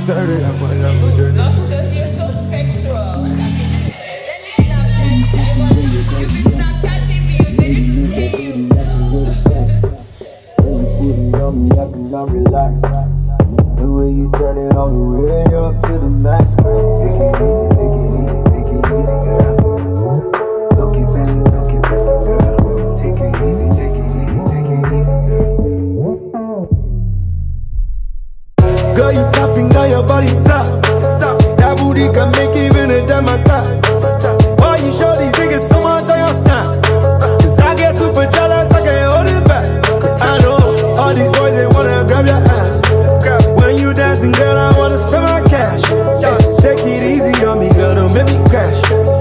Dirty, I want love dirty. Luscious, you're so sexual. Let me Snapchat. You be Snapchatting me, you need to see you. On me, I cannot relax. The way you turn it all the way up to the max, girl. Take it easy, take it easy, girl. Don't keep pressing, girl. Take it easy, girl. Girl, you topping, girl, your body top. That booty can make even a damn my top. Why you show these niggas so much on your snap? Cause I get super jealous, I can't hold it back. I know all these boys, they wanna grab your ass. When you dancing, girl, I wanna spend my cash. Take it easy on me, girl, don't make me crash.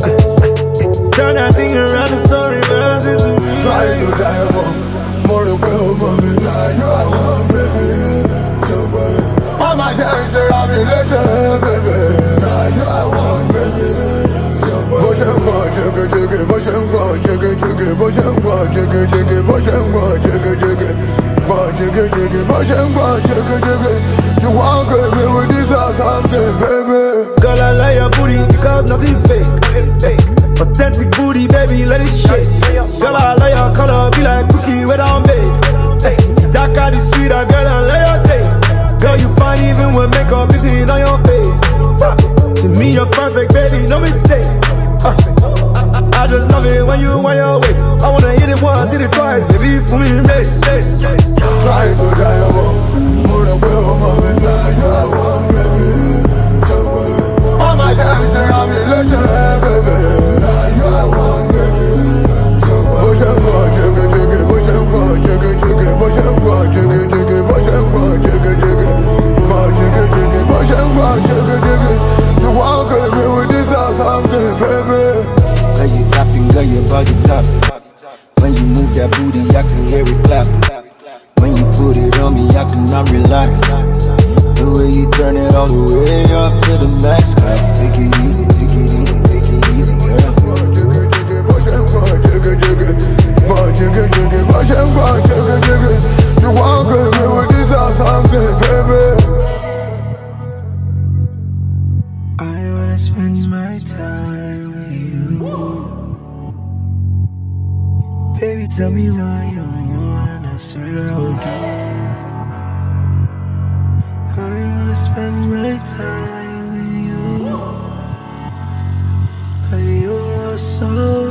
Turn that thing around and start reversing to me. Try to die, more than well, mommy. Now you are one, baby. So, baby. All my time, sir, I'll be listen, baby. Now you are one, baby. So, baby. Push and go, check it, push and go, check it, push and go, check it, push and go, check it. Push and go, check it. You want to me with this or something, baby. Girl, I like your booty because nothing fake. Authentic booty, baby, let it shake. Girl, I like your color, be like cookie with on bake. It's darker, the sweeter, girl, I like your taste. Girl, you fine even with makeup missing on your face. To me, you're perfect, baby, no mistakes. I just love it when you want your waist. I wanna hit it once, hit it twice, baby, for me, baby. Try to die, more than well, mommy, now you're one, baby. So, all my time, sir, I'll be listening, baby. Now you're one, baby. So, push and go, check it, push and go, check it, push and go, check it, push and go, check it, push and go, check it. You walk with me with this or something, baby. Girl, you tapping, girl, your body top. When you move that booty, I can hear it clap. When you put it on me, I cannot relax. The way you turn it all the way up to the max, girl. Take it easy, girl. Push and go, check it. Push and go, check it. You walk with me with this or something, baby. I wanna spend my time with you. Baby, tell me why you want, and I swear I'll do. I wanna spend my time with you, 'cause you're so